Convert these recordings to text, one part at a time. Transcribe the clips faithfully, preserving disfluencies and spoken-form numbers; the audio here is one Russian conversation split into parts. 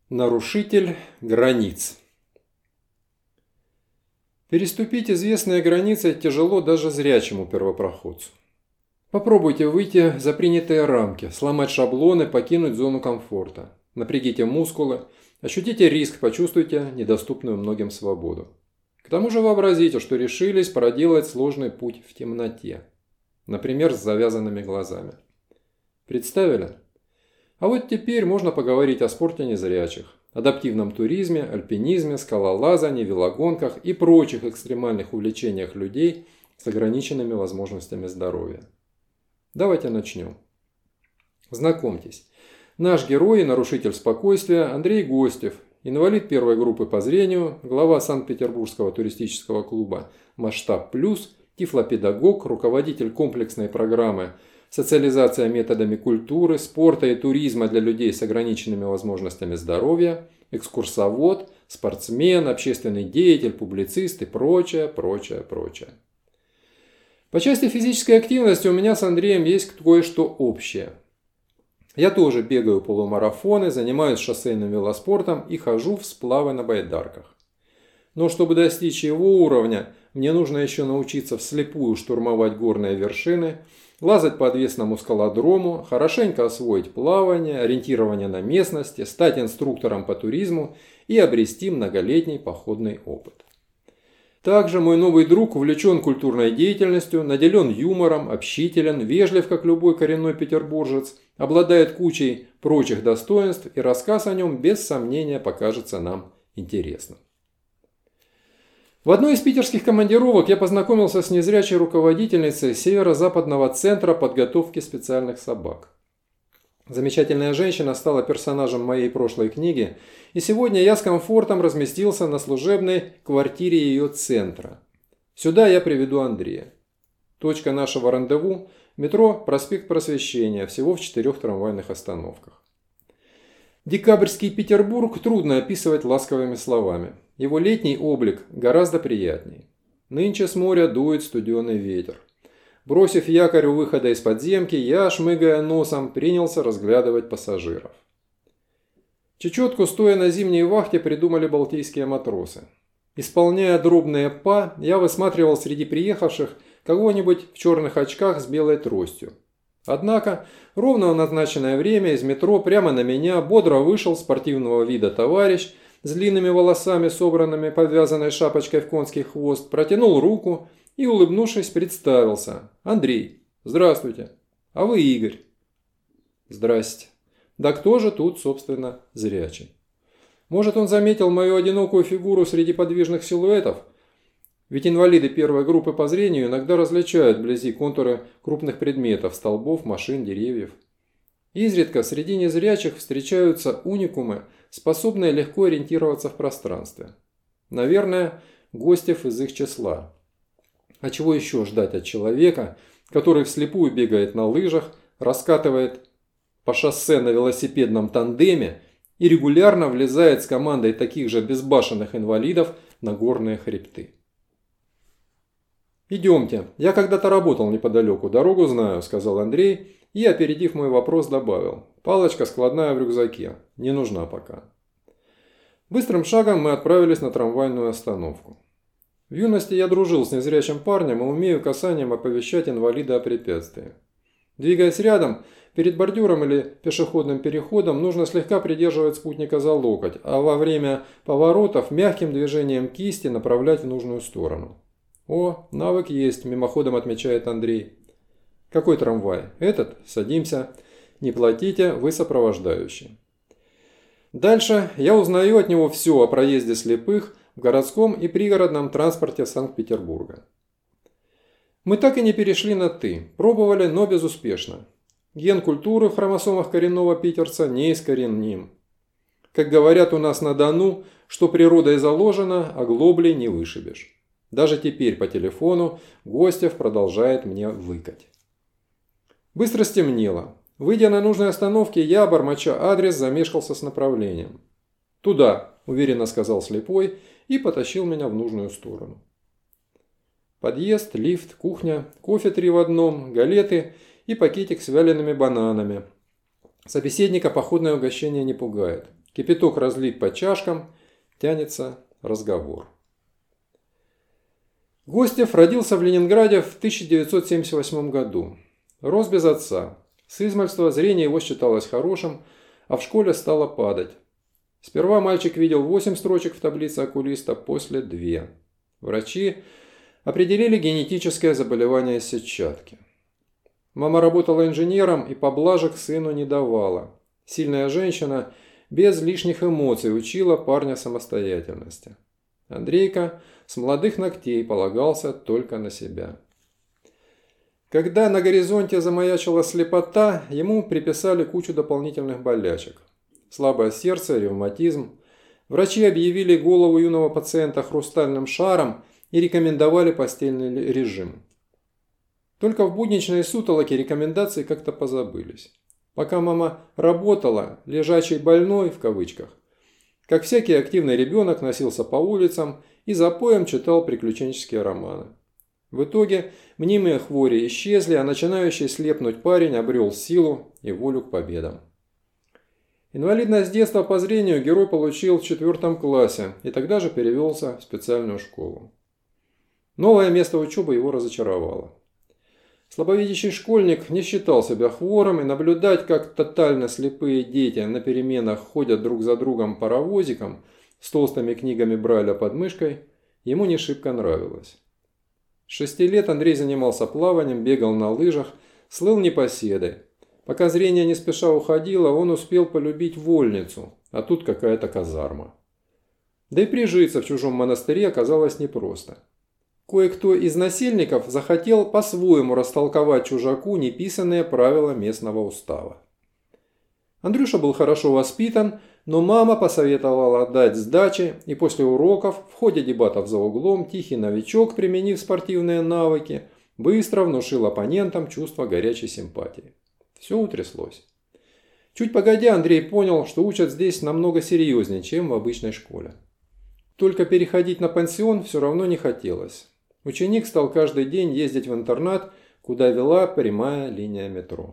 Нарушитель границ. Переступить известные границы тяжело даже зрячему первопроходцу. Попробуйте выйти за принятые рамки, сломать шаблоны, покинуть зону комфорта. Напрягите мускулы, ощутите риск, почувствуйте недоступную многим свободу. К тому же вообразите, что решились проделать сложный путь в темноте. Например, с завязанными глазами. Представили? А вот теперь можно поговорить о спорте незрячих, адаптивном туризме, альпинизме, скалолазании, велогонках и прочих экстремальных увлечениях людей с ограниченными возможностями здоровья. Давайте начнем. Знакомьтесь, наш герой и нарушитель спокойствия Андрей Гостев, инвалид первой группы по зрению, глава Санкт-Петербургского туристического клуба «Масштаб Плюс», тифлопедагог, руководитель комплексной программы «Социализация методами культуры, спорта и туризма для людей с ограниченными возможностями здоровья», экскурсовод, спортсмен, общественный деятель, публицист и прочее, прочее, прочее. По части физической активности у меня с Андреем есть кое-что общее. Я тоже бегаю полумарафоны, занимаюсь шоссейным велоспортом и хожу в сплавы на байдарках. Но чтобы достичь его уровня, мне нужно еще научиться вслепую штурмовать горные вершины, лазать по отвесному скалодрому, хорошенько освоить плавание, ориентирование на местности, стать инструктором по туризму и обрести многолетний походный опыт. Также мой новый друг увлечен культурной деятельностью, наделен юмором, общителен, вежлив, как любой коренной петербуржец, обладает кучей прочих достоинств, и рассказ о нем без сомнения покажется нам интересным. В одной из питерских командировок я познакомился с незрячей руководительницей Северо-Западного центра подготовки специальных собак. Замечательная женщина стала персонажем моей прошлой книги, и сегодня я с комфортом разместился на служебной квартире ее центра. Сюда я приведу Андрея. Точка нашего рандеву – метро «Проспект Просвещения», всего в четырех трамвайных остановках. Декабрьский Петербург трудно описывать ласковыми словами. Его летний облик гораздо приятней. Нынче с моря дует студеный ветер. Бросив якорь у выхода из подземки, я, шмыгая носом, принялся разглядывать пассажиров. Чечетку, стоя на зимней вахте, придумали балтийские матросы. Исполняя дробные па, я высматривал среди приехавших кого-нибудь в черных очках с белой тростью. Однако, ровно в назначенное время из метро прямо на меня бодро вышел спортивного вида товарищ с длинными волосами, собранными подвязанной шапочкой в конский хвост, протянул руку и, улыбнувшись, представился. «Андрей, здравствуйте. А вы Игорь». «Здрасте. Да кто же тут, собственно, зрячий? Может, он заметил мою одинокую фигуру среди подвижных силуэтов? Ведь инвалиды первой группы по зрению иногда различают вблизи контуры крупных предметов, столбов, машин, деревьев. Изредка среди незрячих встречаются уникумы, способные легко ориентироваться в пространстве. Наверное, Гостев из их числа. А чего еще ждать от человека, который вслепую бегает на лыжах, раскатывает по шоссе на велосипедном тандеме и регулярно влезает с командой таких же безбашенных инвалидов на горные хребты? «Идемте, я когда-то работал неподалеку, дорогу знаю», – сказал Андрей и, опередив мой вопрос, добавил. «Палочка складная в рюкзаке, не нужна пока». Быстрым шагом мы отправились на трамвайную остановку. В юности я дружил с незрячим парнем и умею касанием оповещать инвалида о препятствии. Двигаясь рядом, перед бордюром или пешеходным переходом нужно слегка придерживать спутника за локоть, а во время поворотов мягким движением кисти направлять в нужную сторону. «О, навык есть», – мимоходом отмечает Андрей. «Какой трамвай? Этот? Садимся. Не платите, вы сопровождающий». Дальше я узнаю от него все о проезде слепых в городском и пригородном транспорте Санкт-Петербурга. Мы так и не перешли на «ты». Пробовали, но безуспешно. Ген культуры в хромосомах коренного питерца неискореним. Как говорят у нас на Дону, что природой заложено, а глоблей не вышибешь. Даже теперь по телефону Гостев продолжает мне выкать. Быстро стемнело. Выйдя на нужной остановке, я, бормоча адрес, замешкался с направлением. «Туда», – уверенно сказал слепой и потащил меня в нужную сторону. Подъезд, лифт, кухня, кофе три в одном, галеты и пакетик с вялеными бананами. Собеседника походное угощение не пугает. Кипяток разлит по чашкам, тянется разговор. Гостев родился в Ленинграде в тысяча девятьсот семьдесят восьмом году. Рос без отца. С измальства зрение его считалось хорошим, а в школе стало падать. Сперва мальчик видел восемь строчек в таблице окулиста, после две. Врачи определили генетическое заболевание сетчатки. Мама работала инженером и поблажек сыну не давала. Сильная женщина без лишних эмоций учила парня самостоятельности. Андрейка с молодых ногтей полагался только на себя. Когда на горизонте замаячила слепота, ему приписали кучу дополнительных болячек. Слабое сердце, ревматизм. Врачи объявили голову юного пациента хрустальным шаром и рекомендовали постельный режим. Только в будничной сутолоке рекомендации как-то позабылись. Пока мама работала, лежачий больной, в кавычках, как всякий активный ребенок, носился по улицам и запоем читал приключенческие романы. В итоге мнимые хвори исчезли, а начинающий слепнуть парень обрел силу и волю к победам. Инвалидность детства по зрению герой получил в четвертом классе и тогда же перевелся в специальную школу. Новое место учебы его разочаровало. Слабовидящий школьник не считал себя хворым, и наблюдать, как тотально слепые дети на переменах ходят друг за другом паровозиком с толстыми книгами Брайля под мышкой, ему не шибко нравилось. С шести лет Андрей занимался плаванием, бегал на лыжах, слыл непоседой. Пока зрение не спеша уходило, он успел полюбить вольницу, а тут какая-то казарма. Да и прижиться в чужом монастыре оказалось непросто. Кое-кто из насельников захотел по-своему растолковать чужаку неписанные правила местного устава. Андрюша был хорошо воспитан, но мама посоветовала дать сдачи, и после уроков, в ходе дебатов за углом, тихий новичок, применив спортивные навыки, быстро внушил оппонентам чувство горячей симпатии. Все утряслось. Чуть погодя, Андрей понял, что учат здесь намного серьезнее, чем в обычной школе. Только переходить на пансион все равно не хотелось. Ученик стал каждый день ездить в интернат, куда вела прямая линия метро.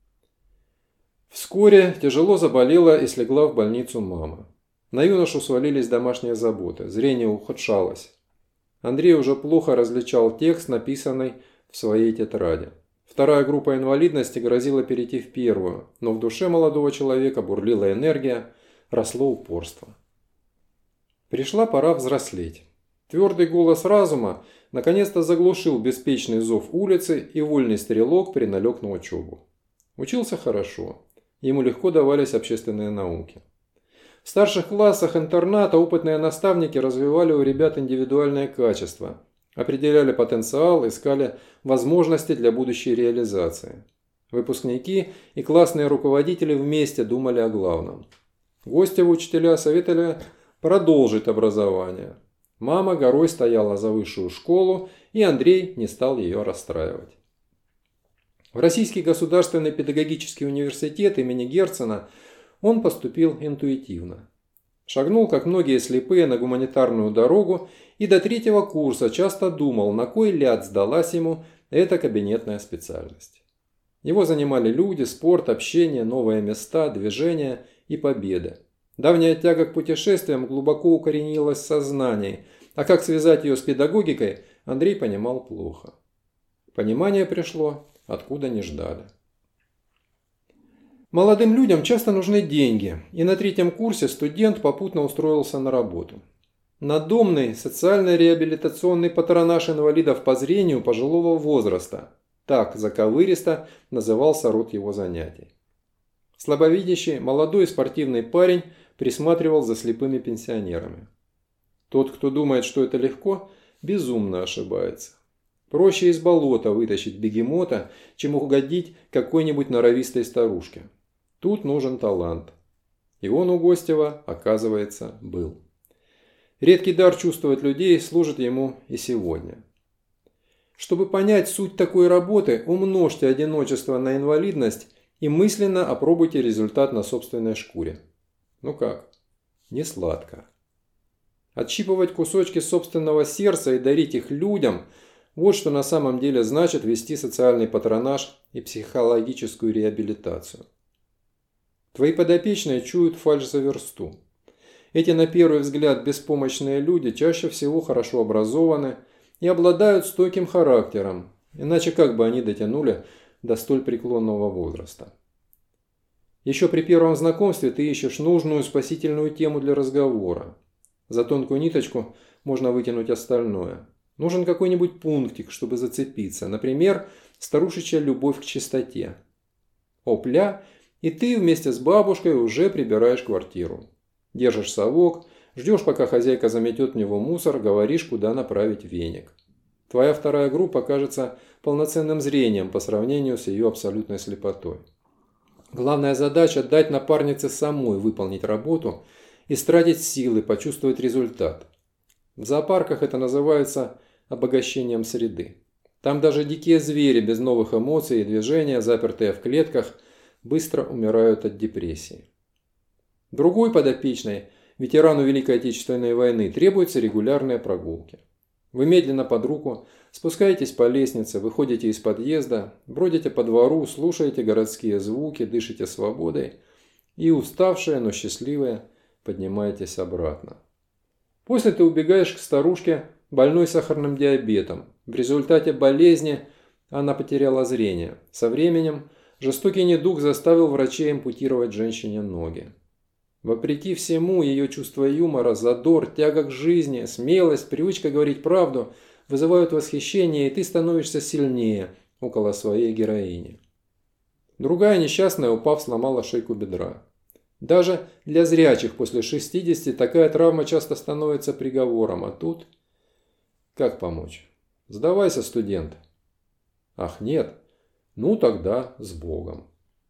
Вскоре тяжело заболела и слегла в больницу мама. На юношу свалились домашние заботы, зрение ухудшалось. Андрей уже плохо различал текст, написанный в своей тетради. Вторая группа инвалидности грозила перейти в первую, но в душе молодого человека бурлила энергия, росло упорство. Пришла пора взрослеть. Твердый голос разума наконец-то заглушил беспечный зов улицы, и вольный стрелок приналег на учебу. Учился хорошо. Ему легко давались общественные науки. В старших классах интерната опытные наставники развивали у ребят индивидуальные качества, определяли потенциал, искали возможности для будущей реализации. Выпускники и классные руководители вместе думали о главном. Гостевы учителя советовали продолжить образование. Мама горой стояла за высшую школу, и Андрей не стал ее расстраивать. В Российский государственный педагогический университет имени Герцена он поступил интуитивно. Шагнул, как многие слепые, на гуманитарную дорогу и до третьего курса часто думал, на кой ляд сдалась ему эта кабинетная специальность. Его занимали люди, спорт, общение, новые места, движения и победы. Давняя тяга к путешествиям глубоко укоренилась в сознании, а как связать ее с педагогикой, Андрей понимал плохо. Понимание пришло, откуда не ждали. Молодым людям часто нужны деньги, и на третьем курсе студент попутно устроился на работу. Надомный социально-реабилитационный патронаж инвалидов по зрению пожилого возраста. Так заковыристо назывался род его занятий. Слабовидящий, молодой спортивный парень присматривал за слепыми пенсионерами. Тот, кто думает, что это легко, безумно ошибается. Проще из болота вытащить бегемота, чем угодить какой-нибудь норовистой старушке. Тут нужен талант. И он у Гостева, оказывается, был. Редкий дар чувствовать людей служит ему и сегодня. Чтобы понять суть такой работы, умножьте одиночество на инвалидность и мысленно опробуйте результат на собственной шкуре. Ну как? Не сладко. Отщипывать кусочки собственного сердца и дарить их людям – вот что на самом деле значит вести социальный патронаж и психологическую реабилитацию. Твои подопечные чуют фальшь за версту. Эти на первый взгляд беспомощные люди чаще всего хорошо образованы и обладают стойким характером, иначе как бы они дотянули до столь преклонного возраста. Еще при первом знакомстве ты ищешь нужную спасительную тему для разговора. За тонкую ниточку можно вытянуть остальное. Нужен какой-нибудь пунктик, чтобы зацепиться. Например, старушечья любовь к чистоте. Опля, и ты вместе с бабушкой уже прибираешь квартиру. Держишь совок, ждешь, пока хозяйка заметет в него мусор, говоришь, куда направить веник. Твоя вторая группа кажется полноценным зрением по сравнению с ее абсолютной слепотой. Главная задача – дать напарнице самой выполнить работу и стратить силы, почувствовать результат. В зоопарках это называется обогащением среды. Там даже дикие звери без новых эмоций и движения, запертые в клетках, быстро умирают от депрессии. Другой подопечной, ветерану Великой Отечественной войны, требуются регулярные прогулки. Вы медленно под руку спускаетесь по лестнице, выходите из подъезда, бродите по двору, слушаете городские звуки, дышите свободой и, уставшие, но счастливые, поднимаетесь обратно. После ты убегаешь к старушке, больной сахарным диабетом. В результате болезни она потеряла зрение. Со временем жестокий недуг заставил врачей ампутировать женщине ноги. Вопреки всему, ее чувство юмора, задор, тяга к жизни, смелость, привычка говорить правду вызывают восхищение, и ты становишься сильнее около своей героини. Другая несчастная, упав, сломала шейку бедра. Даже для зрячих после шестидесяти такая травма часто становится приговором, а тут... Как помочь? Сдавайся, студент. Ах, нет. Ну тогда с Богом.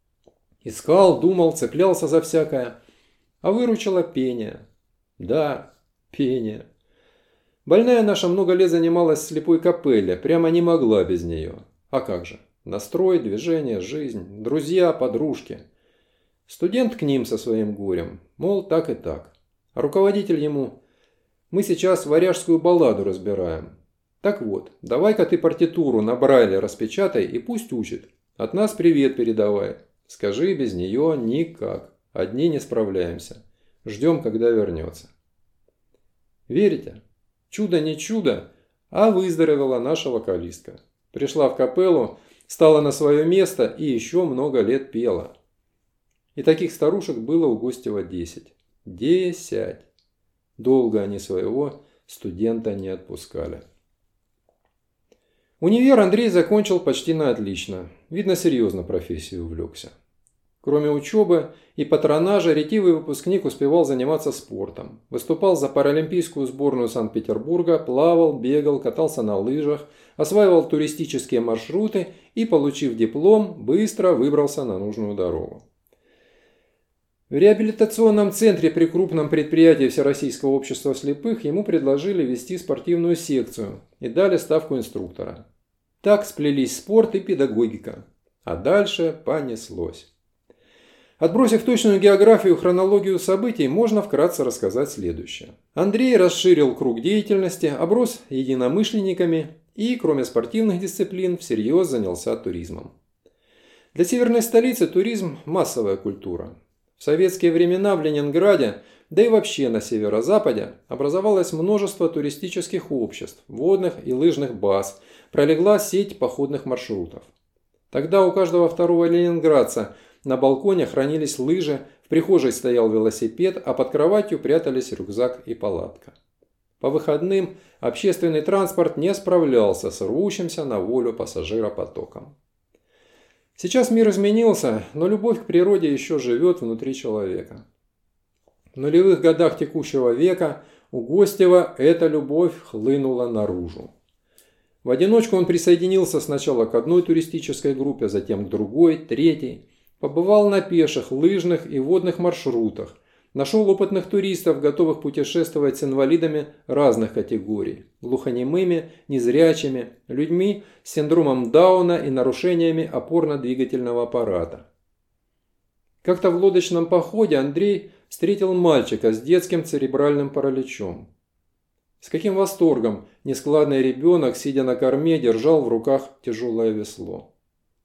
Искал, думал, цеплялся за всякое. А выручило пение. Да, пение. Больная наша много лет занималась в слепой капелле, прямо не могла без нее. А как же? Настрой, движение, жизнь, друзья, подружки. Студент к ним со своим горем, мол, так и так. А руководитель ему: мы сейчас варяжскую балладу разбираем. Так вот, давай-ка ты партитуру на брайле распечатай и пусть учит. От нас привет передавай. Скажи, без нее никак. Одни не справляемся. Ждем, когда вернется. Верите? Чудо не чудо, а выздоровела наша вокалистка. Пришла в капеллу, стала на свое место и еще много лет пела. И таких старушек было у Гостева десять. Десять. Долго они своего студента не отпускали. Универ Андрей закончил почти на отлично. Видно, серьезно профессией увлекся. Кроме учебы и патронажа, ретивый выпускник успевал заниматься спортом. Выступал за паралимпийскую сборную Санкт-Петербурга, плавал, бегал, катался на лыжах, осваивал туристические маршруты и, получив диплом, быстро выбрался на нужную дорогу. В реабилитационном центре при крупном предприятии Всероссийского общества слепых ему предложили вести спортивную секцию и дали ставку инструктора. Так сплелись спорт и педагогика. А дальше понеслось. Отбросив точную географию и хронологию событий, можно вкратце рассказать следующее. Андрей расширил круг деятельности, оброс единомышленниками и, кроме спортивных дисциплин, всерьез занялся туризмом. Для северной столицы туризм – массовая культура. В советские времена в Ленинграде, да и вообще на северо-западе, образовалось множество туристических обществ, водных и лыжных баз, пролегла сеть походных маршрутов. Тогда у каждого второго ленинградца на балконе хранились лыжи, в прихожей стоял велосипед, а под кроватью прятались рюкзак и палатка. По выходным общественный транспорт не справлялся с рвущимся на волю пассажиропотоком. Сейчас мир изменился, но любовь к природе еще живет внутри человека. В нулевых годах текущего века у Гостева эта любовь хлынула наружу. В одиночку он присоединился сначала к одной туристической группе, затем к другой, третьей. Побывал на пеших, лыжных и водных маршрутах. Нашел опытных туристов, готовых путешествовать с инвалидами разных категорий. Глухонемыми, незрячими, людьми с синдромом Дауна и нарушениями опорно-двигательного аппарата. Как-то в лодочном походе Андрей встретил мальчика с детским церебральным параличом. С каким восторгом нескладный ребенок, сидя на корме, держал в руках тяжелое весло.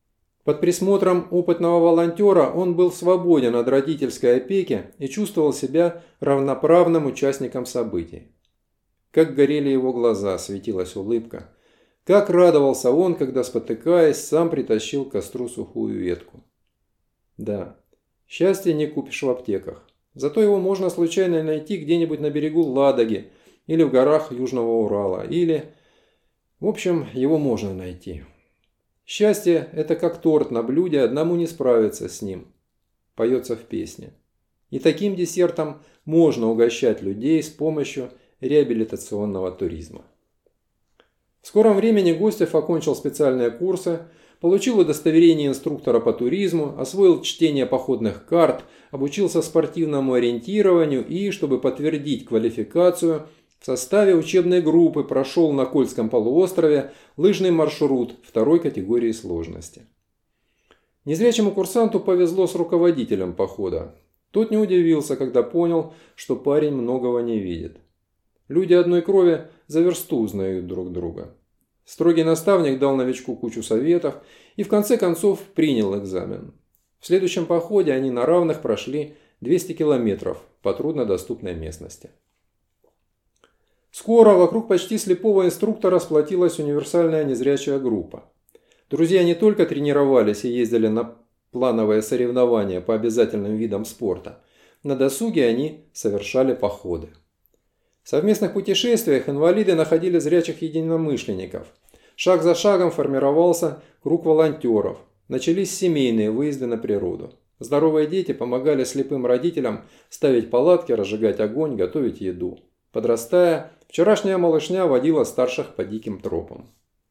Под присмотром опытного волонтера он был свободен от родительской опеки и чувствовал себя равноправным участником событий. Как горели его глаза, светилась улыбка. Как радовался он, когда, спотыкаясь, сам притащил к костру сухую ветку. Да, счастье не купишь в аптеках. Зато его можно случайно найти где-нибудь на берегу Ладоги или в горах Южного Урала, или... В общем, его можно найти. Счастье – это как торт на блюде, одному не справиться с ним. Поется в песне. И таким десертом можно угощать людей с помощью реабилитационного туризма. В скором времени Гостев окончил специальные курсы, получил удостоверение инструктора по туризму, освоил чтение походных карт, обучился спортивному ориентированию и, чтобы подтвердить квалификацию, в составе учебной группы прошел на Кольском полуострове лыжный маршрут второй категории сложности. Незрячему курсанту повезло с руководителем похода. Тот не удивился, когда понял, что парень многого не видит. Люди одной крови за версту узнают друг друга. Строгий наставник дал новичку кучу советов и в конце концов принял экзамен. В следующем походе они на равных прошли двести километров по труднодоступной местности. Скоро вокруг почти слепого инструктора сплотилась универсальная незрячая группа. Друзья не только тренировались и ездили на плановые соревнования по обязательным видам спорта. На досуге они совершали походы. В совместных путешествиях инвалиды находили зрячих единомышленников. Шаг за шагом формировался круг волонтеров. Начались семейные выезды на природу. Здоровые дети помогали слепым родителям ставить палатки, разжигать огонь, готовить еду. Подрастая, вчерашняя малышня водила старших по диким тропам.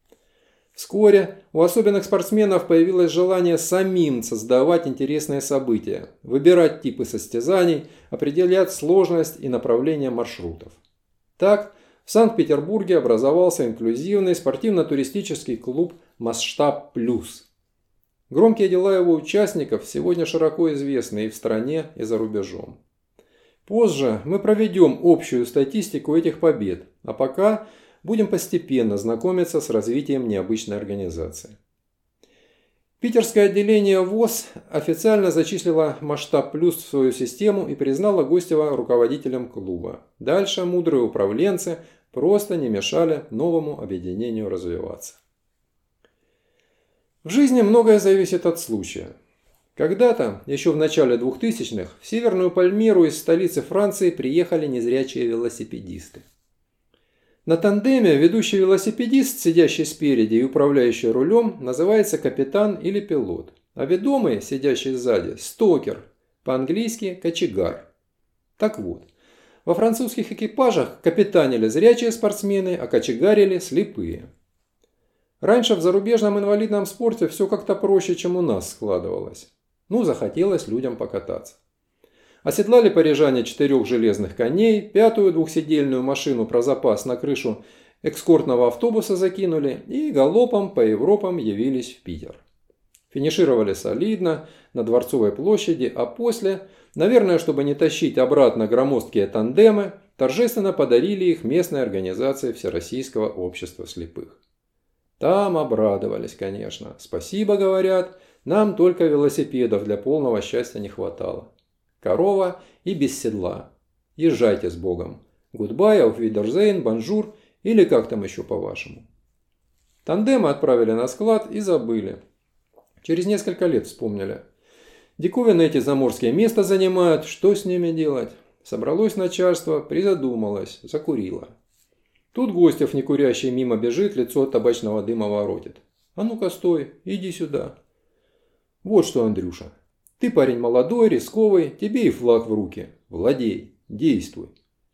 Вскоре у особенных спортсменов появилось желание самим создавать интересные события, выбирать типы состязаний, определять сложность и направление маршрутов. Так, в Санкт-Петербурге образовался инклюзивный спортивно-туристический клуб «Масштаб Плюс». Громкие дела его участников сегодня широко известны и в стране, и за рубежом. Позже мы проведем общую статистику этих побед, а пока будем постепенно знакомиться с развитием необычной организации. Питерское отделение ВОС официально зачислило «Масштаб Плюс» в свою систему и признало Гостева руководителем клуба. Дальше мудрые управленцы просто не мешали новому объединению развиваться. В жизни многое зависит от случая. Когда-то, еще в начале двухтысячных, в Северную Пальмиру из столицы Франции приехали незрячие велосипедисты. На тандеме ведущий велосипедист, сидящий спереди и управляющий рулем, называется капитан или пилот, а ведомый, сидящий сзади, стокер, по-английски кочегар. Так вот, во французских экипажах капитанили зрячие спортсмены, а кочегарили слепые. Раньше в зарубежном инвалидном спорте все как-то проще, чем у нас складывалось. Ну, захотелось людям покататься. Оседлали парижане четырех железных коней, пятую двухсидельную машину про запас на крышу экскортного автобуса закинули и галопом по Европам явились в Питер. Финишировали солидно на Дворцовой площади, а после, наверное, чтобы не тащить обратно громоздкие тандемы, торжественно подарили их местной организации Всероссийского общества слепых. Там обрадовались, конечно. Спасибо, говорят, нам только велосипедов для полного счастья не хватало. Корова и без седла. Езжайте с Богом. Гудбай, auf Wiedersehen, бонжур или как там еще по-вашему. Тандемы отправили на склад и забыли. Через несколько лет вспомнили. Диковины эти заморские места занимают, что с ними делать? Собралось начальство, призадумалось, закурило. Тут Гостев, некурящий, мимо бежит, лицо от табачного дыма воротит. А ну-ка стой, иди сюда. Вот что, Андрюша, ты парень молодой, рисковый, тебе и флаг в руки. Владей, действуй.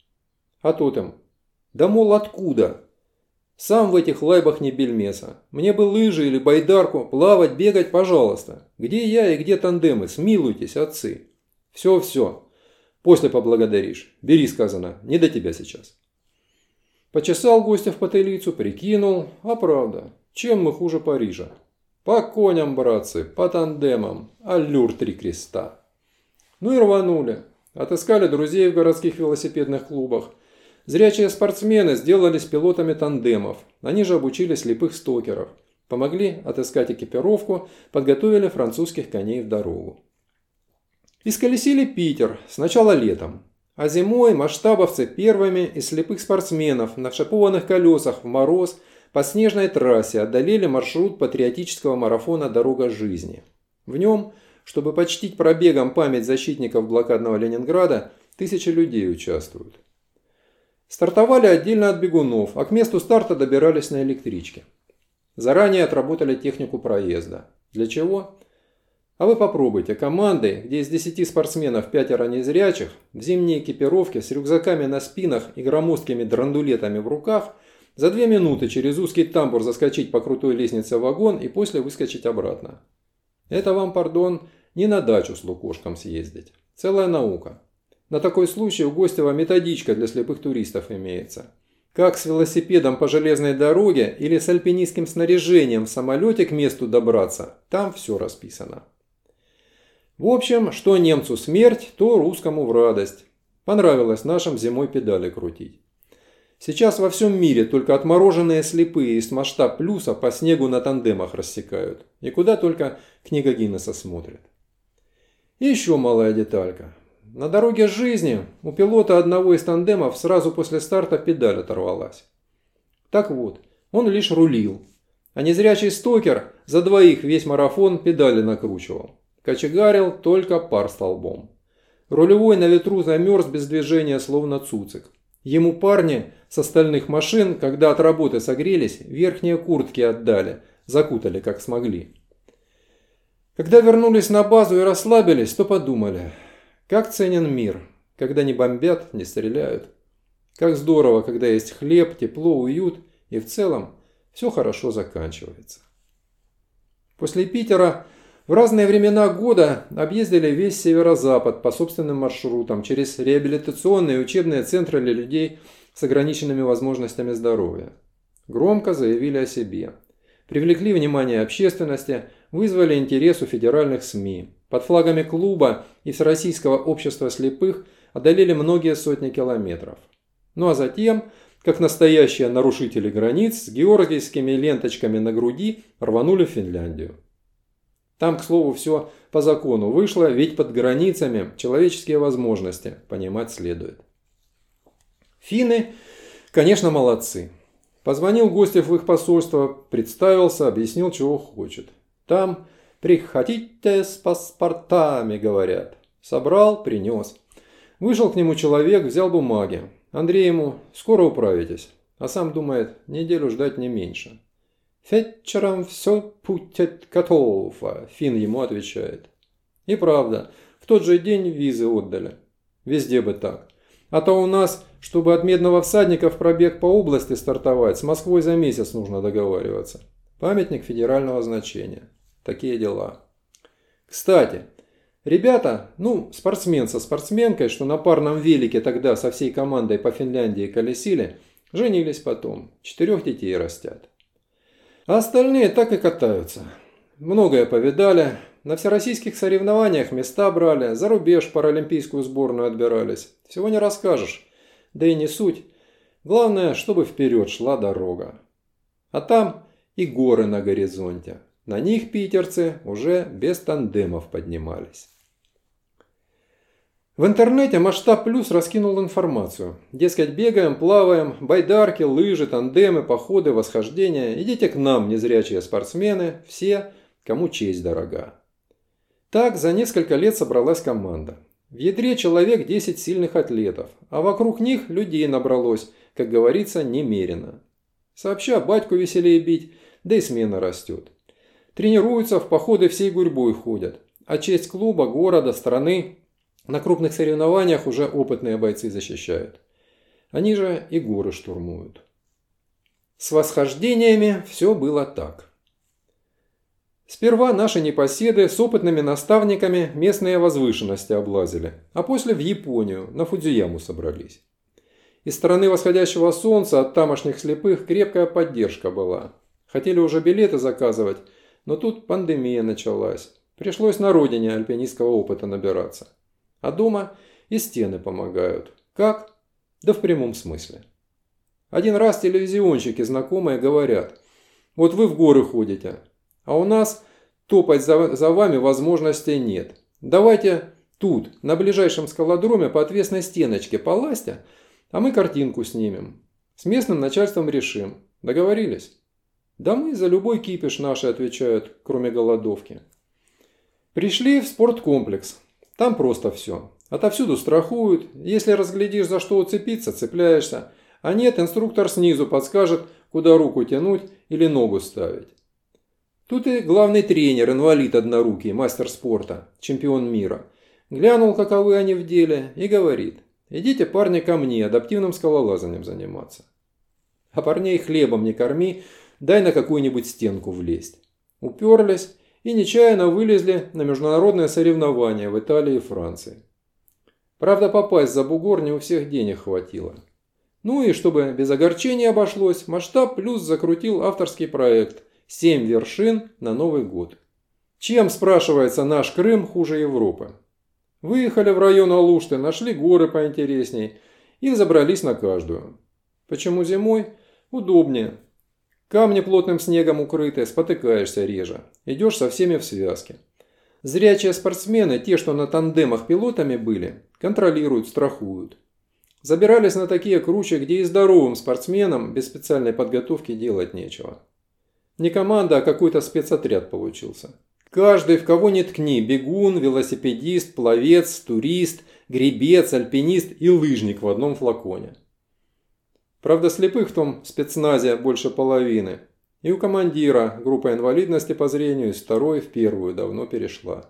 А тот им, да мол откуда? Сам в этих лайбах не бельмеса. Мне бы лыжи или байдарку, плавать, бегать, пожалуйста. Где я и где тандемы? Смилуйтесь, отцы. Все-все. После поблагодаришь. Бери, сказано, не до тебя сейчас. Почесал Гостев потылицу, прикинул, а правда, чем мы хуже Парижа? По коням, братцы, по тандемам, аллюр три креста. Ну и рванули. Отыскали друзей в городских велосипедных клубах. Зрячие спортсмены сделались пилотами тандемов. Они же обучили слепых стокеров. Помогли отыскать экипировку, подготовили французских коней в дорогу. Исколесили Питер, сначала летом. А зимой масштабовцы первыми из слепых спортсменов на шипованных колесах в мороз по снежной трассе одолели маршрут патриотического марафона «Дорога жизни». В нем, чтобы почтить пробегом память защитников блокадного Ленинграда, тысячи людей участвуют. Стартовали отдельно от бегунов, а к месту старта добирались на электричке. Заранее отработали технику проезда. Для чего? А вы попробуйте, команды, где из десяти спортсменов пятеро незрячих, в зимней экипировке с рюкзаками на спинах и громоздкими драндулетами в руках, за две минуты через узкий тамбур заскочить по крутой лестнице в вагон и после выскочить обратно. Это вам, пардон, не на дачу с лукошком съездить. Целая наука. На такой случай у Гостева методичка для слепых туристов имеется. Как с велосипедом по железной дороге или с альпинистским снаряжением в самолете к месту добраться, там все расписано. В общем, что немцу смерть, то русскому в радость. Понравилось нашим зимой педали крутить. Сейчас во всем мире только отмороженные слепые из масштаб плюса по снегу на тандемах рассекают. И куда только книга Гиннесса смотрит. И еще малая деталька. На дороге жизни у пилота одного из тандемов сразу после старта педаль оторвалась. Так вот, он лишь рулил. А незрячий стокер за двоих весь марафон педали накручивал. Кочегарил только пар столбом. Рулевой на ветру замерз без движения, словно цуцик. Ему парни с остальных машин, когда от работы согрелись, верхние куртки отдали, закутали как смогли. Когда вернулись на базу и расслабились, то подумали, как ценен мир, когда не бомбят, не стреляют. Как здорово, когда есть хлеб, тепло, уют и в целом все хорошо заканчивается. После Питера в разные времена года объездили весь северо-запад по собственным маршрутам через реабилитационные и учебные центры для людей с ограниченными возможностями здоровья. Громко заявили о себе. Привлекли внимание общественности, вызвали интерес у федеральных СМИ. Под флагами клуба и Всероссийского общества слепых одолели многие сотни километров. Ну а затем, как настоящие нарушители границ, с георгиевскими ленточками на груди рванули в Финляндию. Там, к слову, все по закону вышло, ведь под границами человеческие возможности понимать следует. Финны, конечно, молодцы. Позвонил Гостев в их посольство, представился, объяснил, чего хочет. Там «приходите с паспортами», говорят. Собрал, принес. Вышел к нему человек, взял бумаги. Андрей ему «скоро управитесь», а сам думает неделю ждать не меньше. «Вечером все будет готово», фин ему отвечает. И правда, в тот же день визы отдали. Везде бы так. А то у нас, чтобы от Медного всадника в пробег по области стартовать, с Москвой за месяц нужно договариваться. Памятник федерального значения. Такие дела. Кстати, ребята, ну, спортсмен со спортсменкой, что на парном велике тогда со всей командой по Финляндии колесили, женились потом. Четырех детей растят. А остальные так и катаются. Многое повидали. На всероссийских соревнованиях места брали. За рубеж паралимпийскую сборную отбирались. Всего не расскажешь. Да и не суть. Главное, чтобы вперед шла дорога. А там и горы на горизонте. На них питерцы уже без тандемов поднимались. В интернете Масштаб Плюс раскинул информацию. Дескать, бегаем, плаваем, байдарки, лыжи, тандемы, походы, восхождения. Идите к нам, незрячие спортсмены, все, кому честь дорога. Так за несколько лет собралась команда. В ядре человек десять сильных атлетов, а вокруг них людей набралось, как говорится, немерено. Сообща батьку веселее бить, да и смена растет. Тренируются, в походы всей гурьбой ходят. А честь клуба, города, страны на крупных соревнованиях уже опытные бойцы защищают. Они же и горы штурмуют. С восхождениями все было так. Сперва наши непоседы с опытными наставниками местные возвышенности облазили, а после в Японию, на Фудзияму собрались. Из стороны восходящего солнца от тамошних слепых крепкая поддержка была. Хотели уже билеты заказывать, но тут пандемия началась. Пришлось на родине альпинистского опыта набираться. А дома и стены помогают. Как? Да в прямом смысле. Один раз телевизионщики знакомые говорят: Вот вы в горы ходите, а у нас топать за, за вами возможностей нет. Давайте тут, на ближайшем скалодроме по отвесной стеночке полазьте, а мы картинку снимем. С местным начальством решим. Договорились? Да мы за любой кипиш наши отвечают, кроме голодовки. Пришли в спорткомплекс. Там просто все. Отовсюду страхуют. Если разглядишь, за что уцепиться, цепляешься. А нет, инструктор снизу подскажет, куда руку тянуть или ногу ставить. Тут и главный тренер, инвалид однорукий, мастер спорта, чемпион мира. Глянул, каковы они в деле, и говорит: идите, парни, ко мне, адаптивным скалолазанием заниматься. А парней хлебом не корми, дай на какую-нибудь стенку влезть. Уперлись и нечаянно вылезли на международное соревнование в Италии и Франции. Правда, попасть за бугор не у всех денег хватило. Ну и чтобы без огорчения обошлось, Масштаб Плюс закрутил авторский проект «Семь вершин на Новый год». Чем, спрашивается, наш Крым хуже Европы? Выехали в район Алушты, нашли горы поинтересней и взобрались на каждую. Почему зимой? Удобнее. Камни плотным снегом укрыты, спотыкаешься реже. Идешь со всеми в связке. Зрячие спортсмены, те, что на тандемах пилотами были, контролируют, страхуют. Забирались на такие круче, где и здоровым спортсменам без специальной подготовки делать нечего. Не команда, а какой-то спецотряд получился. Каждый, в кого ни ткни, бегун, велосипедист, пловец, турист, гребец, альпинист и лыжник в одном флаконе. Правда, слепых в том спецназе больше половины. И у командира группа инвалидности по зрению из второй в первую давно перешла.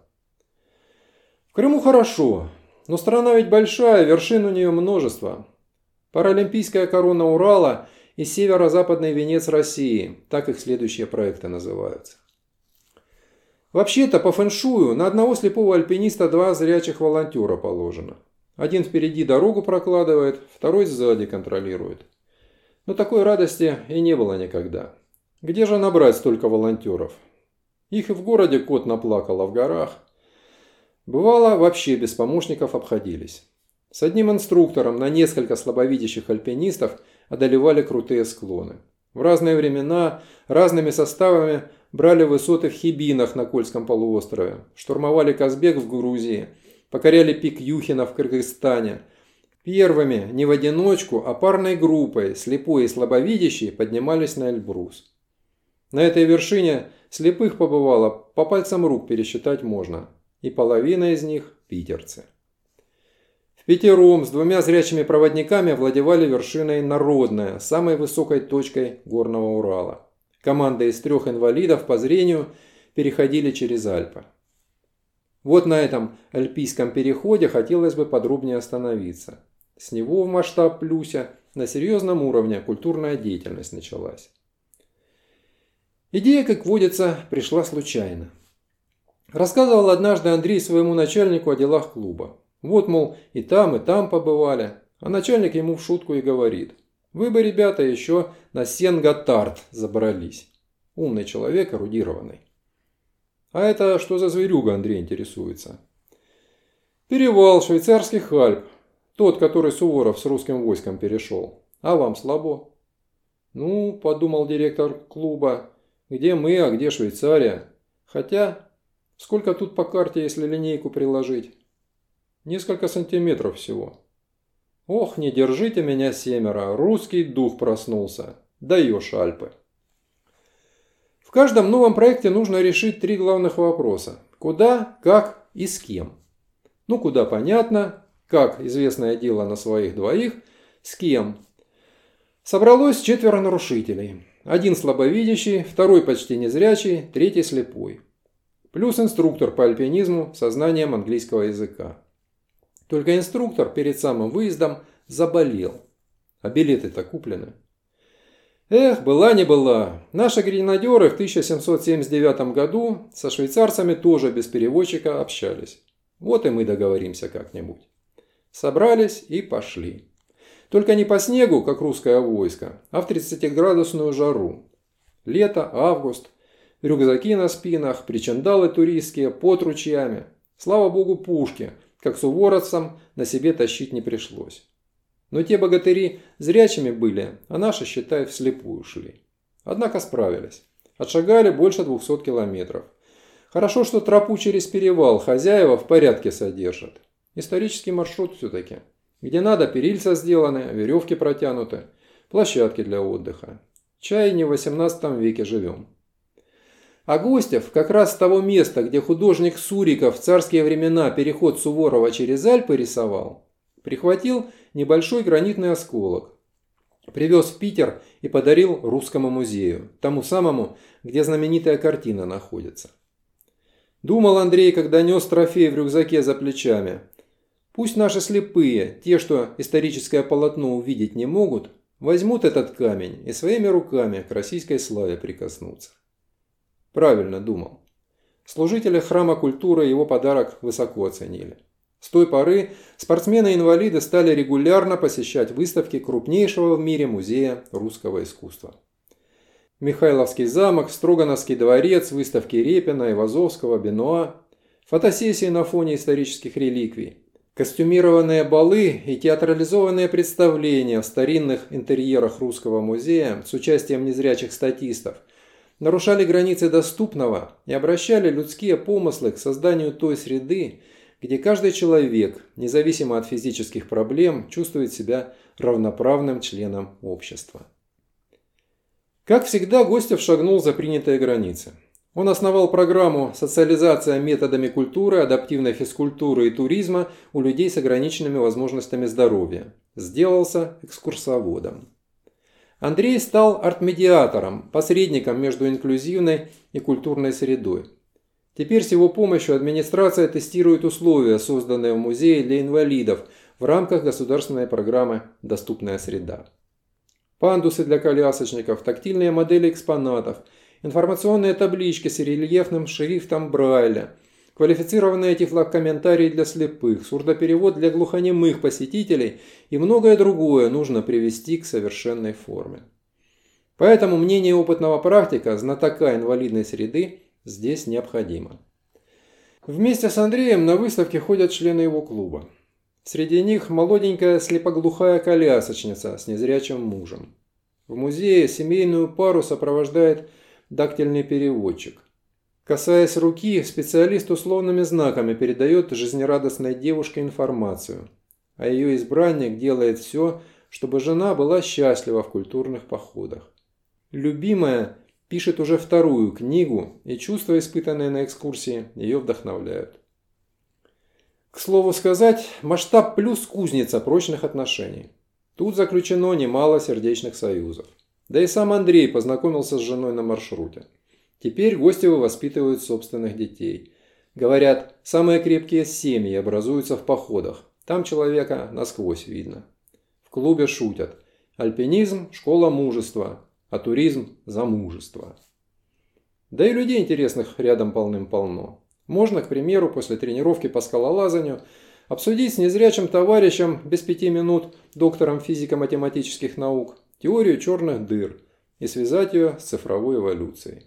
В Крыму хорошо, но страна ведь большая, вершин у нее множество. Паралимпийская корона Урала и северо-западный венец России, так их следующие проекты называются. Вообще-то по фэншую на одного слепого альпиниста два зрячих волонтера положено. Один впереди дорогу прокладывает, второй сзади контролирует. Но такой радости и не было никогда. Где же набрать столько волонтеров? Их и в городе кот наплакал, а в горах. Бывало, вообще без помощников обходились. С одним инструктором на несколько слабовидящих альпинистов одолевали крутые склоны. В разные времена, разными составами брали высоты в Хибинах на Кольском полуострове, штурмовали Казбек в Грузии, покоряли пик Юхина в Кыргызстане. Первыми, не в одиночку, а парной группой, слепой и слабовидящий, поднимались на Эльбрус. На этой вершине слепых побывало, по пальцам рук пересчитать можно, и половина из них – питерцы. Впятером с двумя зрячими проводниками овладевали вершиной Народная, самой высокой точкой горного Урала. Команда из трех инвалидов по зрению переходили через Альпы. Вот на этом альпийском переходе хотелось бы подробнее остановиться. С него в Масштаб Плюсе на серьезном уровне культурная деятельность началась. Идея, как водится, пришла случайно. Рассказывал однажды Андрей своему начальнику о делах клуба. Вот, мол, и там, и там побывали. А начальник ему в шутку и говорит: вы бы, ребята, еще на Сен-Готард забрались. Умный человек, эрудированный. А это что за зверюга, Андрей интересуется? Перевал швейцарских Альп. Тот, который Суворов с русским войском перешел. А вам слабо? Ну, подумал директор клуба, где мы, а где Швейцария? Хотя, сколько тут по карте, если линейку приложить? Несколько сантиметров всего. Ох, не держите меня, семеро, русский дух проснулся. Даешь Альпы. В каждом новом проекте нужно решить три главных вопроса. Куда, как и с кем. Ну, куда понятно, как известное дело на своих двоих, с кем. Собралось четверо нарушителей. Один слабовидящий, второй почти незрячий, третий слепой. Плюс инструктор по альпинизму со знанием английского языка. Только инструктор перед самым выездом заболел. А билеты-то куплены. Эх, была не была. Наши гренадеры в тысяча семьсот семьдесят девятом году со швейцарцами тоже без переводчика общались. Вот и мы договоримся как-нибудь. Собрались и пошли. Только не по снегу, как русское войско, а в тридцатиградусную жару. Лето, август, рюкзаки на спинах, причиндалы туристские, под ручьями. Слава богу, пушки, как суворовцам, на себе тащить не пришлось. Но те богатыри зрячими были, а наши, считай, вслепую шли. Однако справились. Отшагали больше двухсот километров. Хорошо, что тропу через перевал хозяева в порядке содержат. Исторический маршрут все-таки. Где надо, перильца сделаны, веревки протянуты, площадки для отдыха. Чай не в восемнадцатом веке живем. А Гостев как раз с того места, где художник Суриков в царские времена переход Суворова через Альпы рисовал, прихватил небольшой гранитный осколок. Привез в Питер и подарил Русскому музею, тому самому, где знаменитая картина находится. Думал Андрей, когда нес трофей в рюкзаке за плечами. Пусть наши слепые, те, что историческое полотно увидеть не могут, возьмут этот камень и своими руками к российской славе прикоснутся. Правильно думал. Служители храма культуры его подарок высоко оценили. С той поры спортсмены-инвалиды стали регулярно посещать выставки крупнейшего в мире музея русского искусства. Михайловский замок, Строгановский дворец, выставки Репина, Айвазовского, Бенуа, фотосессии на фоне исторических реликвий, костюмированные балы и театрализованные представления в старинных интерьерах русского музея с участием незрячих статистов нарушали границы доступного и обращали людские помыслы к созданию той среды, где каждый человек, независимо от физических проблем, чувствует себя равноправным членом общества. Как всегда, Гостев шагнул за принятые границы. Он основал программу «Социализация методами культуры, адаптивной физкультуры и туризма у людей с ограниченными возможностями здоровья». Сделался экскурсоводом. Андрей стал арт-медиатором, посредником между инклюзивной и культурной средой. Теперь с его помощью администрация тестирует условия, созданные в музее для инвалидов в рамках государственной программы «Доступная среда». Пандусы для колясочников, тактильные модели экспонатов, информационные таблички с рельефным шрифтом Брайля, квалифицированные тифлокомментарии для слепых, сурдоперевод для глухонемых посетителей и многое другое нужно привести к совершенной форме. Поэтому мнение опытного практика, знатока инвалидной среды, здесь необходимо. Вместе с Андреем на выставке ходят члены его клуба. Среди них молоденькая слепоглухая колясочница с незрячим мужем. В музее семейную пару сопровождает дактильный переводчик. Касаясь руки, специалист условными знаками передает жизнерадостной девушке информацию, а ее избранник делает все, чтобы жена была счастлива в культурных походах. Любимая пишет уже вторую книгу, и чувства, испытанные на экскурсии, ее вдохновляют. К слову сказать, масштаб плюс кузница прочных отношений. Тут заключено немало сердечных союзов. Да и сам Андрей познакомился с женой на маршруте. Теперь Гостевы воспитывают собственных детей. Говорят, самые крепкие семьи образуются в походах. Там человека насквозь видно. В клубе шутят. Альпинизм – школа мужества, а туризм – замужество. Да и людей интересных рядом полным-полно. Можно, к примеру, после тренировки по скалолазанию обсудить с незрячим товарищем без пяти минут, доктором физико-математических наук, теорию черных дыр и связать ее с цифровой эволюцией.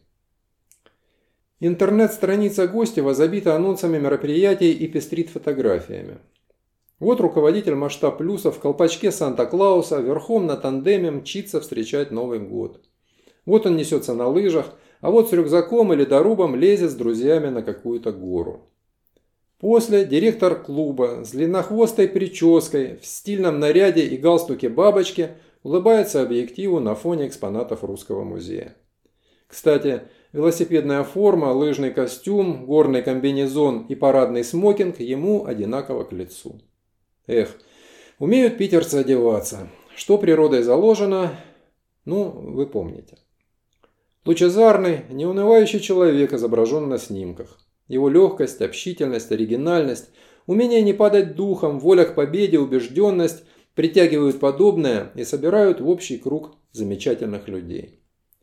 Интернет-страница Гостева забита анонсами мероприятий и пестрит фотографиями. Вот руководитель «Масштаб плюса» в колпачке Санта-Клауса верхом на тандеме мчится встречать Новый год. Вот он несется на лыжах, а вот с рюкзаком или дорубом лезет с друзьями на какую-то гору. После директор клуба с длиннохвостой прической, в стильном наряде и галстуке бабочки улыбается объективу на фоне экспонатов Русского музея. Кстати, велосипедная форма, лыжный костюм, горный комбинезон и парадный смокинг ему одинаково к лицу. Эх, умеют питерцы одеваться. Что природой заложено, ну, вы помните. Лучезарный, неунывающий человек изображен на снимках. Его легкость, общительность, оригинальность, умение не падать духом, воля к победе, убежденность притягивают подобное и собирают в общий круг замечательных людей.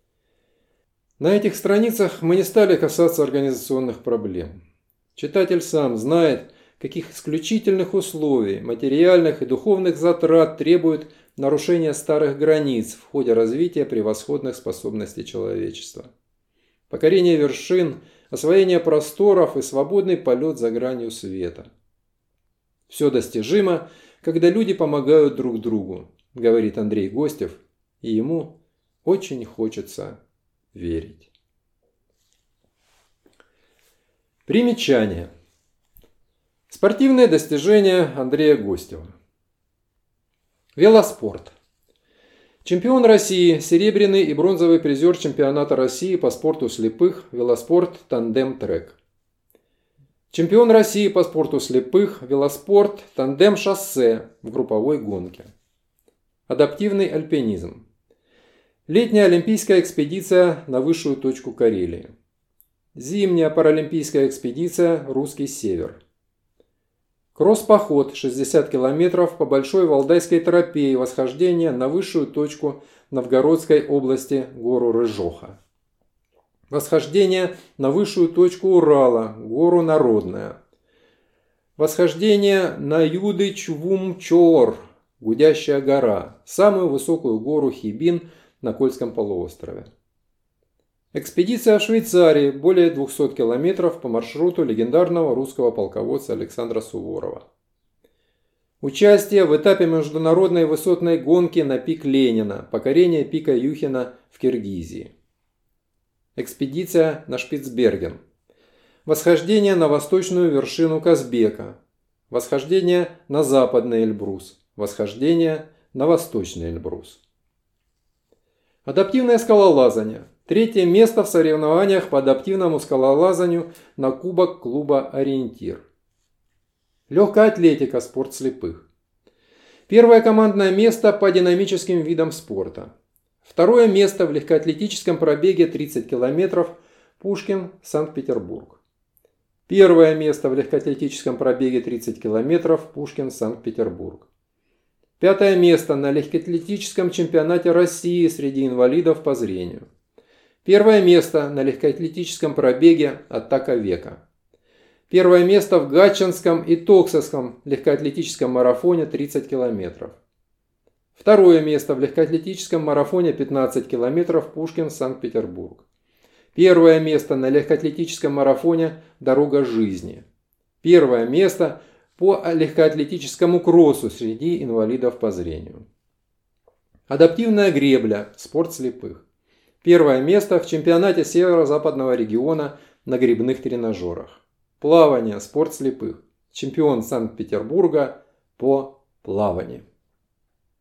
На этих страницах мы не стали касаться организационных проблем. Читатель сам знает, каких исключительных условий, материальных и духовных затрат требует нарушение старых границ в ходе развития превосходных способностей человечества. Покорение вершин, освоение просторов и свободный полет за гранью света. Все достижимо, когда люди помогают друг другу, говорит Андрей Гостев, и ему очень хочется верить. Примечание. Спортивные достижения Андрея Гостева. Велоспорт. Чемпион России, серебряный и бронзовый призер чемпионата России по спорту слепых, велоспорт, тандем-трек. Чемпион России по спорту слепых, велоспорт, тандем-шоссе в групповой гонке. Адаптивный альпинизм. Летняя олимпийская экспедиция на высшую точку Карелии. Зимняя паралимпийская экспедиция «Русский север». Кросс-поход шестьдесят километров по Большой Валдайской тропе и восхождение на высшую точку Новгородской области гору Рыжоха. Восхождение на высшую точку Урала, гору Народная. Восхождение на Юды-Чвум-Чоор, Гудящая гора, самую высокую гору Хибин на Кольском полуострове. Экспедиция в Швейцарии, более двухсот километров по маршруту легендарного русского полководца Александра Суворова. Участие в этапе международной высотной гонки на пик Ленина, покорение пика Юхина в Киргизии. Экспедиция на Шпицберген. Восхождение на восточную вершину Казбека. Восхождение на западный Эльбрус. Восхождение на восточный Эльбрус. Адаптивное скалолазание. Третье место в соревнованиях по адаптивному скалолазанию на кубок клуба «Ориентир». Легкая атлетика, спорт слепых. Первое командное место по динамическим видам спорта. Второе место в легкоатлетическом пробеге тридцать километров Пушкин, Санкт-Петербург. Первое место в легкоатлетическом пробеге тридцать километров Пушкин, Санкт-Петербург. Пятое место на легкоатлетическом чемпионате России среди инвалидов по зрению. Первое место на легкоатлетическом пробеге «Атака века». Первое место в Гатчинском и Токсасском легкоатлетическом марафоне тридцать километров. Второе место в легкоатлетическом марафоне пятнадцать километров Пушкин, Санкт-Петербург. Первое место на легкоатлетическом марафоне «Дорога жизни». Первое место по легкоатлетическому кроссу среди инвалидов по зрению. Адаптивная гребля, спорт слепых. Первое место в чемпионате северо-западного региона на гребных тренажерах. Плавание, спорт слепых. Чемпион Санкт-Петербурга по плаванию.